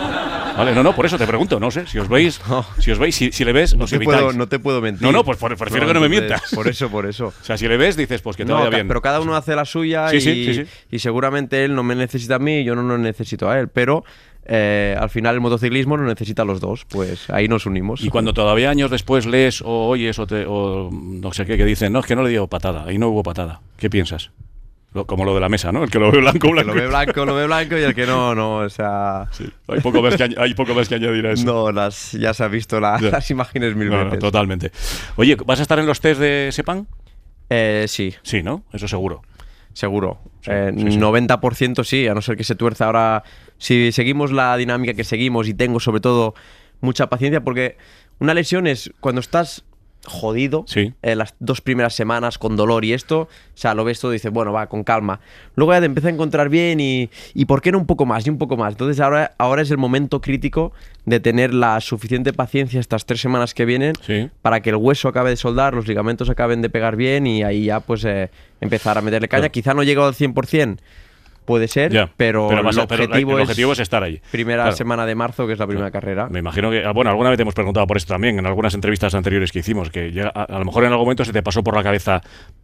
Vale, no, no, por eso te pregunto, no sé, si os veis, No. si os veis, si, si le ves, No os te, evitáis. puedo, no te puedo mentir. No, no, pues por- prefiero que no me entonces, mientas. Por eso, por eso. O sea, si le ves, dices, pues que te No, vaya ca- bien. pero cada uno hace la suya Sí, y, sí, sí, sí. y seguramente él no me necesita a mí y yo no lo necesito a él. Pero eh, al final el motociclismo lo necesita a los dos. Pues ahí nos unimos. Y cuando todavía años después lees o oyes o, te, o no sé qué, que dicen, no, es que no le dio patada, ahí no hubo patada. ¿Qué piensas? Lo- como lo de la mesa, ¿no? El que lo ve blanco, El que blanco. lo ve blanco, lo ve blanco y el que no, no. O sea. Sí, hay poco más que, añ- hay poco más que añadir a eso. No, las, ya se ha visto la- Ya. las imágenes mil No, no, veces. totalmente. Oye, ¿vas a estar en los test de Sepang? Eh, sí, Sí, ¿no? Eso seguro. seguro. Sí, Eh, sí, sí. noventa por ciento sí, a no ser que se tuerza ahora. Si seguimos la dinámica que seguimos y tengo sobre todo mucha paciencia, porque una lesión es cuando estás jodido, Sí. eh, las dos primeras semanas con dolor y esto, o sea, lo ves todo y dices, bueno, va, con calma. Luego ya te empieza a encontrar bien y, y ¿por qué no un poco más y un poco más? Entonces ahora, ahora es el momento crítico de tener la suficiente paciencia estas tres semanas que vienen Sí. para que el hueso acabe de soldar, los ligamentos acaben de pegar bien y ahí ya pues eh, empezar a meterle caña. Claro. Quizá no llegue al cien por ciento, puede ser, Ya, pero, vas el, a- pero objetivo el es objetivo es estar allí. primera Claro. semana de marzo, que es la primera carrera. Me imagino que, ah, bueno, alguna vez te hemos preguntado por esto también, en algunas entrevistas anteriores que hicimos, que llega- a, a lo mejor en algún momento se te pasó por la cabeza,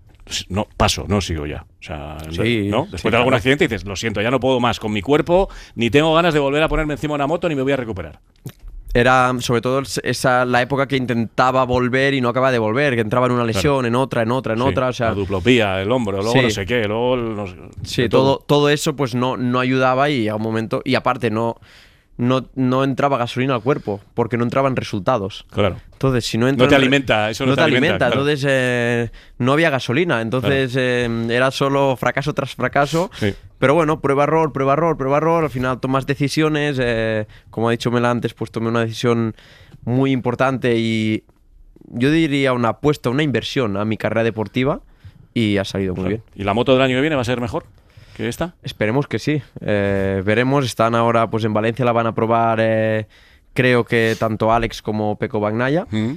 no, paso, no sigo ya. O sea, Sí, ¿no? sí, Después de algún claro. accidente dices, lo siento, ya no puedo más con mi cuerpo, ni tengo ganas de volver a ponerme encima de una moto, ni me voy a recuperar. Era sobre todo esa la época que intentaba volver y no acaba de volver, que entraba en una lesión, en otra, en otra, en Sí, otra, o sea, la duplopía, el hombro, luego Sí. no sé qué, luego el- no sé- sí, de todo, todo eso pues no, no ayudaba y a un momento, y aparte no, no, no entraba gasolina al cuerpo, porque no entraban resultados. Claro. Entonces, si no entra No te en re- alimenta, eso no no te te alimenta, alimenta. claro. Entonces, eh, no había gasolina. Entonces, eh, era solo fracaso tras fracaso. Sí. Pero bueno, prueba error, prueba error, prueba error. Al final tomas decisiones. eh, como ha dicho Mela antes, pues tomé una decisión muy importante y yo diría una apuesta, una inversión a mi carrera deportiva y ha salido muy bien. ¿Y la moto del año que viene va a ser mejor que esta? Esperemos que sí. Eh, veremos. Están ahora pues en Valencia, la van a probar. eh, creo que tanto Alex como Pecco Bagnaia. Mm.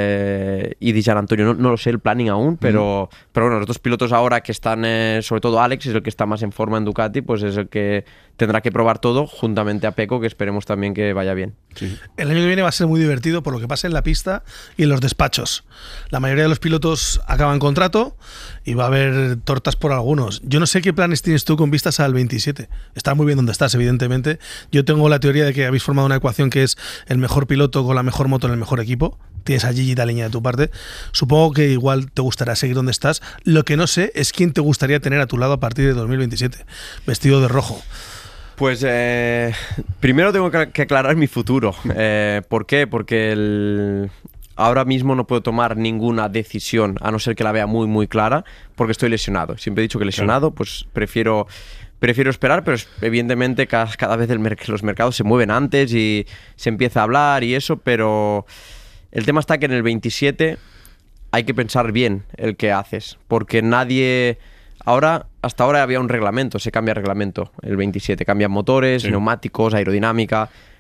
eh, y Di Gian Antonio, no, no lo sé el planning aún, pero, pero bueno, los dos pilotos ahora que están, eh, sobre todo Alex es el que está más en forma en Ducati, pues es el que tendrá que probar todo juntamente a Pecco, que esperemos también que vaya bien. Sí. El año que viene va a ser muy divertido por lo que pasa en la pista y en los despachos. La mayoría de los pilotos acaban contrato y va a haber tortas por algunos. Yo no sé qué planes tienes tú con vistas al veintisiete. Estás muy bien donde estás, evidentemente. Yo tengo la teoría de que habéis formado una ecuación que es el mejor piloto con la mejor moto en el mejor equipo. Tienes a Gigi Daleña de tu parte. Supongo que igual te gustará seguir donde estás. Lo que no sé es quién te gustaría tener a tu lado a partir de dos mil veintisiete, vestido de rojo. Pues eh, primero tengo que que aclarar mi futuro. Eh, ¿Por qué? Porque el- ahora mismo no puedo tomar ninguna decisión, a no ser que la vea muy, muy clara, porque estoy lesionado. Siempre he dicho que lesionado, pues prefiero, prefiero esperar, pero es- evidentemente cada, cada vez el merc- los mercados se mueven antes y se empieza a hablar y eso, pero el tema está que en el veintisiete hay que pensar bien el que haces, porque nadie... Ahora, hasta ahora había un reglamento, se cambia el reglamento, el veintisiete, cambian motores, Sí. neumáticos, aerodinámica.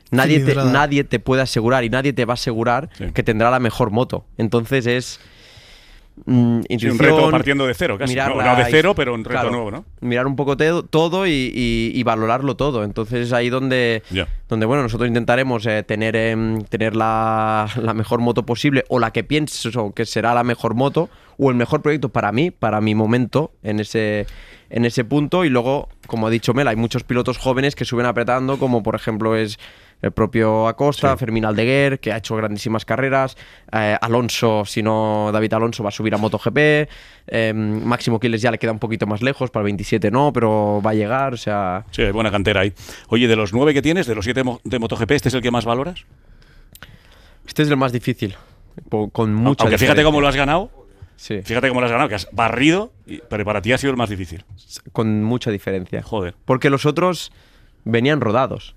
nadie te, cilindrada. nadie te puede asegurar y nadie te va a asegurar Sí. que tendrá la mejor moto. Entonces es mm, Sí, intuición, un reto partiendo de cero, casi. mirar No, la no de cero, his- pero un reto claro, nuevo, ¿no? Mirar un poco te- todo y, y- y valorarlo todo. Entonces es ahí donde, Ya. donde bueno, nosotros intentaremos eh, tener, em, tener la, la mejor moto posible o la que pienses o que será la mejor moto o el mejor proyecto para mí, para mi momento en ese, en ese punto. Y luego, como ha dicho Mel, hay muchos pilotos jóvenes que suben apretando, como por ejemplo es el propio Acosta, Sí. Fermín Aldeguer, que ha hecho grandísimas carreras, eh, Alonso, si no David Alonso va a subir a MotoGP, eh, Máximo Quiles ya le queda un poquito más lejos, para el veintisiete no, pero va a llegar, o sea... Sí, hay buena cantera ahí. Oye, de los nueve que tienes, de los siete mo- de MotoGP, ¿este es el que más valoras? Este es el más difícil, po- con mucha Aunque fíjate diferencia. cómo lo has ganado, Sí, fíjate cómo lo has ganado, que has barrido, y- pero para ti ha sido el más difícil. con mucha diferencia. Joder. Porque los otros venían rodados.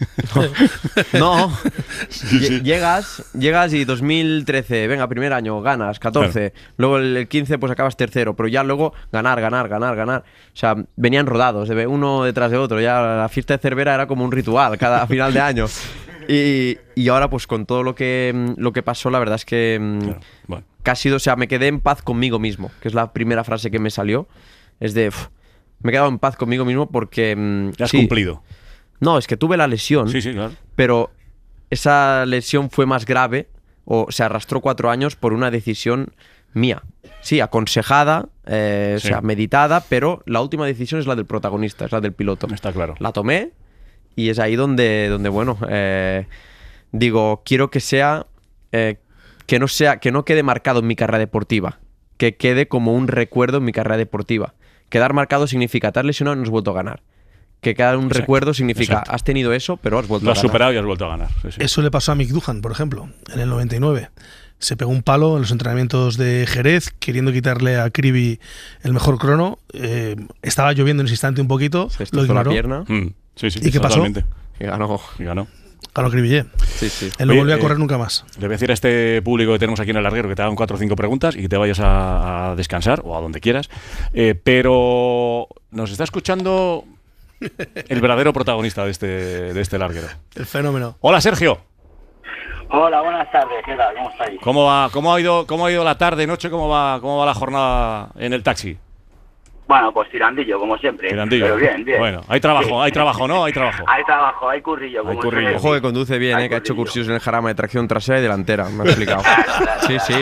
No, Lle- llegas, llegas y dos mil trece, venga, primer año, ganas, catorce, luego el quince pues acabas tercero, pero ya luego ganar, ganar, ganar, ganar. O sea, venían rodados, de uno detrás de otro, ya la fiesta de Cervera era como un ritual cada final de año. Y, y ahora pues con todo lo que, lo que pasó, la verdad es que, mm, Claro. Bueno. que ha sido, o sea, me quedé en paz conmigo mismo, que es la primera frase que me salió, es de, uf, me he quedado en paz conmigo mismo porque... mm, Ya has sí, cumplido. No, es que tuve la lesión, Sí, sí, claro. pero esa lesión fue más grave o se arrastró cuatro años por una decisión mía. Sí, aconsejada, eh, Sí. o sea, meditada, pero la última decisión es la del protagonista, es la del piloto. Está claro. La tomé y es ahí donde, donde bueno, eh, digo, quiero que sea, eh, que no sea, que no quede marcado en mi carrera deportiva, que quede como un recuerdo en mi carrera deportiva. Quedar marcado significa, te has lesionado y no has vuelto a ganar. Que quedar un Exacto, recuerdo significa, exacto. has tenido eso, pero has vuelto Lo a has ganar. superado y has vuelto a ganar. Sí, sí. Eso le pasó a Mick Doohan, por ejemplo, en el noventa y nueve. Se pegó un palo en los entrenamientos de Jerez, queriendo quitarle a Cribi el mejor crono. Eh, estaba lloviendo en ese instante un poquito, Se lo destrozó la ignoró. pierna Mm, sí, sí. ¿Y qué pasó? totalmente. y ganó. Y ganó. Ganó Cribillé. Sí, sí. Él no Oye, volvió a eh, correr nunca más. Le voy a decir a este público que tenemos aquí en el larguero que te hagan cuatro o cinco preguntas y que te vayas a, a descansar o a donde quieras. Eh, pero nos está escuchando el verdadero protagonista de este, de este larguero. El fenómeno. Hola, Sergio. Hola, buenas tardes, ¿qué tal? ¿Cómo estáis? ¿Cómo va, cómo ha ido, cómo ha ido la tarde, noche? ¿Cómo va, cómo va la jornada en el taxi? Bueno, pues tirandillo, como siempre. Tirandillo. Pero bien, bien. Bueno, hay trabajo, Sí. hay trabajo, ¿no? Hay trabajo. Hay trabajo, hay currillo. Hay como currillo. suele Ojo que decir. conduce bien, Hay eh, que ha hecho currillo. cursillos en el Jarama de tracción trasera y delantera, me ha explicado. Sí, sí.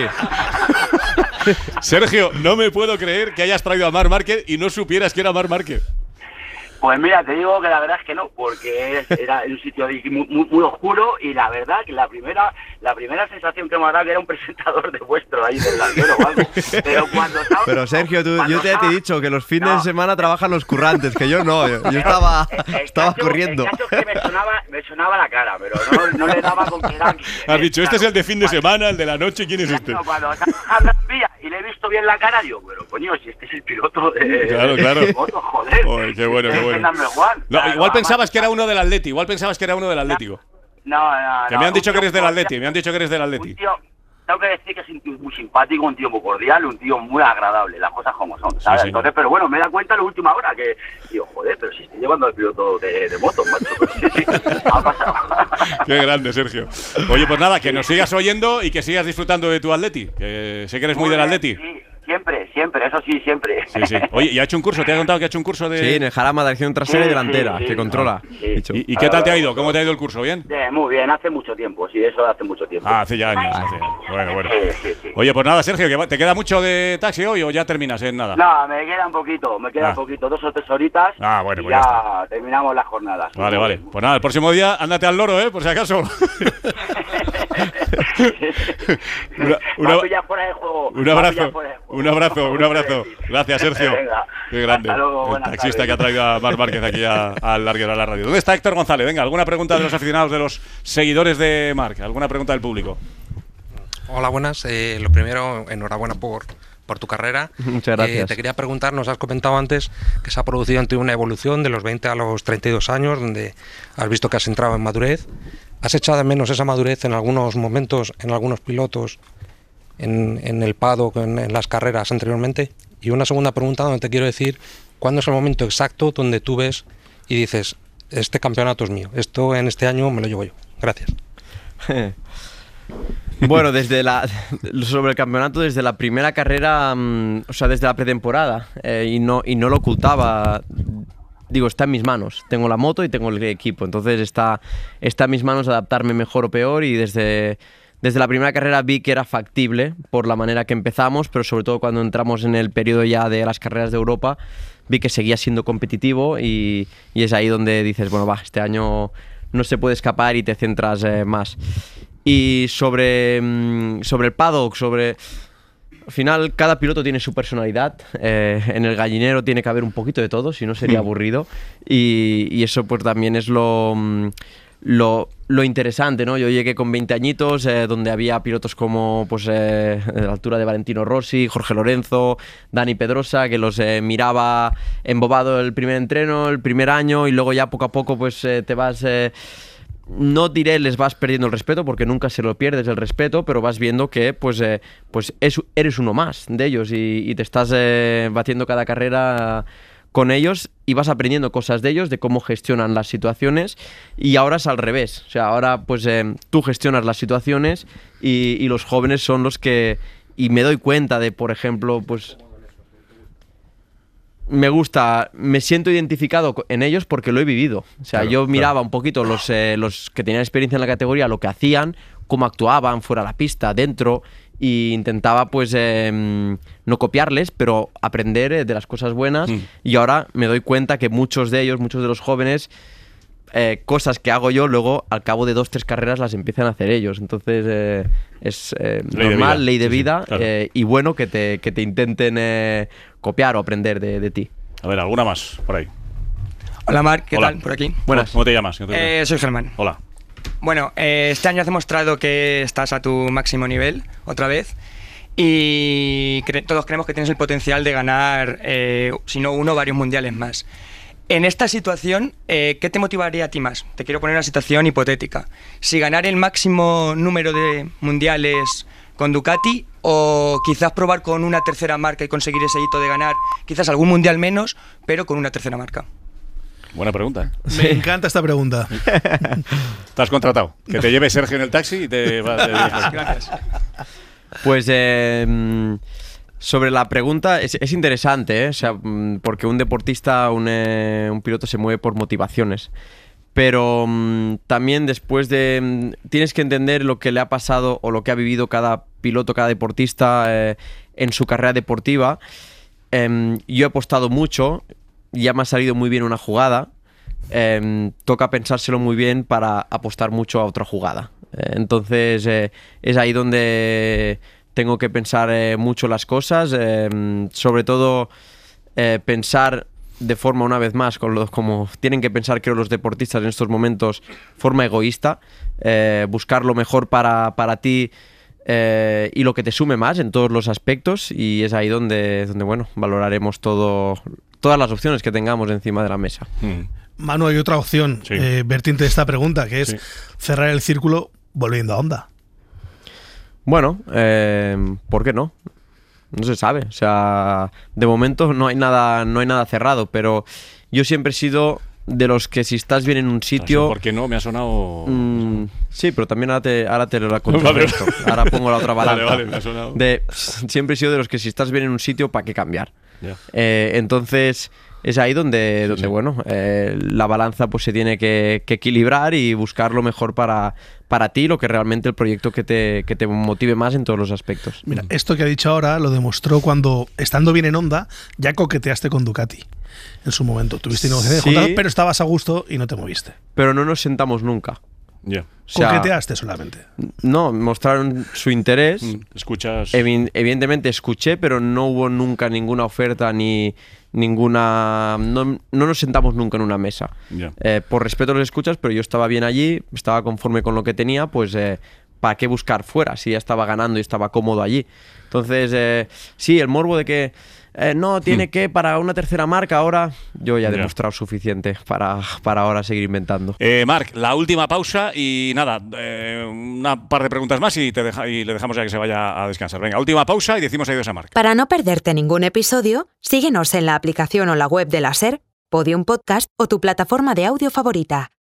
Sergio, no me puedo creer que hayas traído a Marc Márquez y no supieras que era Marc Márquez. Pues mira, te digo que la verdad es que no, porque es- era un sitio ahí muy, muy, muy oscuro y la verdad que la primera la primera sensación que me ha dado que era un presentador de vuestro ahí del larguero o algo. Pero cuando estaba... Pero Sergio, tú- cuando yo te, te he estaba- dicho que los fines No. de semana trabajan los currantes, que yo no. Yo, yo estaba, El- el estaba caso- corriendo. El caso es que me sonaba, me sonaba la cara, pero no, no le daba con que era... Has dicho, este es el de fin de Cuando- semana, el de la noche, ¿quién es este? Claro, cuando estaba en la vía y le he visto bien la cara, digo, pero coño, si este es el piloto de, Claro, claro. de moto, joder. Joder, qué bueno, Este qué es bueno. el number one. No, Claro, igual además- pensabas que era uno del Atleti, igual pensabas que era uno del Atlético. No, no, Que no, me han un dicho que tío eres del cordial, Atleti, me han dicho que eres del Un Atleti. tío, tengo que decir que es un tío muy simpático, un tío muy cordial, un tío muy agradable, las cosas como son, ¿sabes? sí. Entonces, pero bueno, me da cuenta en la última hora que, digo, joder, pero si estoy llevando al piloto de, de moto, macho, pero sí, sí, ha pasado. Qué grande, Sergio. Oye, pues nada, que nos sigas oyendo y que sigas disfrutando de tu Atleti. Que sé que eres muy del bien, Atleti. Sí, siempre, siempre, eso sí, siempre. Sí, sí. Oye, ¿y ha hecho un curso? ¿Te ha contado que ha hecho un curso de...? Sí, en el Jarama de tracción trasera y Sí, delantera, sí, sí. que controla. Sí. Dicho. ¿Y, y qué tal te ha ido? ¿Cómo te ha ido el curso? ¿Bien? Bien, muy bien, hace mucho tiempo, sí, eso hace mucho tiempo. Ah, hace ya años. hace- Bueno, bueno. Sí, sí, sí. Oye, pues nada, Sergio, que va- ¿te queda mucho de taxi hoy o ya terminas en nada? No, me queda un poquito, me queda Ah. un poquito, dos o tres horitas. Ah, bueno, y pues ya ya, terminamos las jornadas. Vale, vale. Pues nada, el próximo día ándate al loro, ¿eh? Por si acaso. Una- una- Va a pillar fuera de juego, Un va a abrazo, pillar fuera de juego. un abrazo, un abrazo. Gracias, Sergio. Venga, Qué grande. hasta luego, El buenas taxista tardes. que ha traído a Marc Márquez aquí a- al larguero a la radio. ¿Dónde está Héctor González? Venga, ¿alguna pregunta de los aficionados, de los seguidores de Marc? ¿Alguna pregunta del público? Hola, buenas. Eh, lo primero, enhorabuena por, por tu carrera. Muchas gracias. Eh, te quería preguntar, nos has comentado antes que se ha producido ante una evolución de los veinte a los treinta y dos años, donde has visto que has entrado en madurez. ¿Has echado de menos esa madurez en algunos momentos, en algunos pilotos, en, en el paddock, en, en las carreras anteriormente? Y una segunda pregunta donde te quiero decir, ¿cuándo es el momento exacto donde tú ves y dices, este campeonato es mío, esto en este año me lo llevo yo. Gracias. Bueno, desde la sobre el campeonato, desde la primera carrera, um, o sea, desde la pretemporada, eh, y, no, y no lo ocultaba. Digo, está en mis manos. Tengo la moto y tengo el equipo, entonces está, está en mis manos adaptarme mejor o peor, y desde, desde la primera carrera vi que era factible por la manera que empezamos, pero sobre todo cuando entramos en el periodo ya de las carreras de Europa, vi que seguía siendo competitivo, y, y es ahí donde dices, bueno, va, este año no se puede escapar y te centras eh, más. Y sobre, sobre el paddock, sobre... Al final, cada piloto tiene su personalidad. Eh, en el gallinero tiene que haber un poquito de todo, si no sería aburrido. Y, y eso pues también es lo, lo, lo interesante, ¿no? Yo llegué con veinte añitos, eh, donde había pilotos como pues, eh, a la altura de Valentino Rossi, Jorge Lorenzo, Dani Pedrosa, que los eh, miraba embobado el primer entreno, el primer año, y luego ya poco a poco pues eh, te vas... Eh, no diré les vas perdiendo el respeto, porque nunca se lo pierdes el respeto, pero vas viendo que pues, eh, pues es, eres uno más de ellos, y, y te estás eh, batiendo cada carrera con ellos, y vas aprendiendo cosas de ellos, de cómo gestionan las situaciones, y ahora es al revés. O sea, ahora pues eh, tú gestionas las situaciones, y, y los jóvenes son los que... Y me doy cuenta de, por ejemplo, pues... Me gusta, me siento identificado en ellos porque lo he vivido. O sea, claro, yo miraba claro. un poquito los, eh, los que tenían experiencia en la categoría, lo que hacían, cómo actuaban fuera de la pista, dentro, e intentaba pues eh, no copiarles, pero aprender eh, de las cosas buenas. Mm. Y ahora me doy cuenta que muchos de ellos, muchos de los jóvenes, eh, cosas que hago yo, luego al cabo de dos, tres carreras las empiezan a hacer ellos. Entonces eh, es eh, ley normal, de ley de vida, sí, sí, claro. eh, y bueno que te, que te intenten eh, copiar o aprender de, de ti. A ver, ¿alguna más por ahí? Hola Marc, ¿qué Hola. tal? Por aquí. Buenas. ¿Cómo te llamas? ¿Cómo te llamas? Eh, soy Germán. Hola. Bueno, eh, este año has demostrado que estás a tu máximo nivel, otra vez, y cre- todos creemos que tienes el potencial de ganar, eh, si no uno, varios mundiales más. En esta situación, eh, ¿qué te motivaría a ti más? Te quiero poner una situación hipotética. Si ganar el máximo número de mundiales con Ducati, o quizás probar con una tercera marca y conseguir ese hito de ganar quizás algún mundial menos, pero con una tercera marca. Buena pregunta. Me encanta esta pregunta. Estás contratado. Que te lleve Sergio en el taxi y te va. Gracias, gracias. Pues eh, sobre la pregunta es, es interesante, ¿eh? O sea, porque un deportista, un, eh, un piloto se mueve por motivaciones. Pero um, también después de... Um, tienes que entender lo que le ha pasado o lo que ha vivido cada piloto, cada deportista eh, en su carrera deportiva. Um, yo he apostado mucho, ya me ha salido muy bien una jugada. Um, toca pensárselo muy bien para apostar mucho a otra jugada. Eh, entonces eh, es ahí donde tengo que pensar eh, mucho las cosas. Eh, sobre todo eh, pensar... de forma, una vez más, con los, como tienen que pensar creo los deportistas en estos momentos, forma egoísta, eh, buscar lo mejor para, para ti eh, y lo que te sume más en todos los aspectos, y es ahí donde, donde bueno, valoraremos todo, todas las opciones que tengamos encima de la mesa. Mm. Manu, hay otra opción, sí. eh, vertiente de esta pregunta, que es sí. cerrar el círculo volviendo a Honda. Bueno, eh, ¿por qué no? No se sabe, o sea, de momento no hay nada, no hay nada cerrado, pero yo siempre he sido de los que si estás bien en un sitio... ¿Por qué no? Me ha sonado... Mmm, sí, pero también ahora te, ahora te lo contrarresto. Vale. Ahora pongo la otra balanza. Vale, vale, me ha sonado. De, siempre he sido de los que si estás bien en un sitio, ¿para qué cambiar? Yeah. Eh, entonces... Es ahí donde, donde sí, sí. bueno, eh, la balanza pues se tiene que, que equilibrar y buscar lo mejor para, para ti, lo que realmente el proyecto que te, que te motive más en todos los aspectos. Mira, esto que ha dicho ahora lo demostró cuando, estando bien en Honda, ya coqueteaste con Ducati en su momento. Tuviste negociación de sí, contrato, pero estabas a gusto y no te moviste. Pero no nos sentamos nunca. Yeah. O sea, coqueteaste solamente. No, mostraron su interés. Mm, escuchas. Evi- evidentemente escuché, pero no hubo nunca ninguna oferta ni ninguna. No, no nos sentamos nunca en una mesa. Yeah. Eh, por respeto los escuchas, pero yo estaba bien allí, estaba conforme con lo que tenía, pues eh, ¿para qué buscar fuera? Si ya estaba ganando y estaba cómodo allí. Entonces, eh, sí, el morbo de que eh, no, tiene que para una tercera marca ahora, yo ya he demostrado yeah. suficiente para, para ahora seguir inventando. Eh, Marc, la última pausa y nada, eh, una par de preguntas más y, te deja, y le dejamos ya que se vaya a descansar. Venga, última pausa y decimos adiós a Marc. Para no perderte ningún episodio, síguenos en la aplicación o la web de la SER, Podium Podcast o tu plataforma de audio favorita.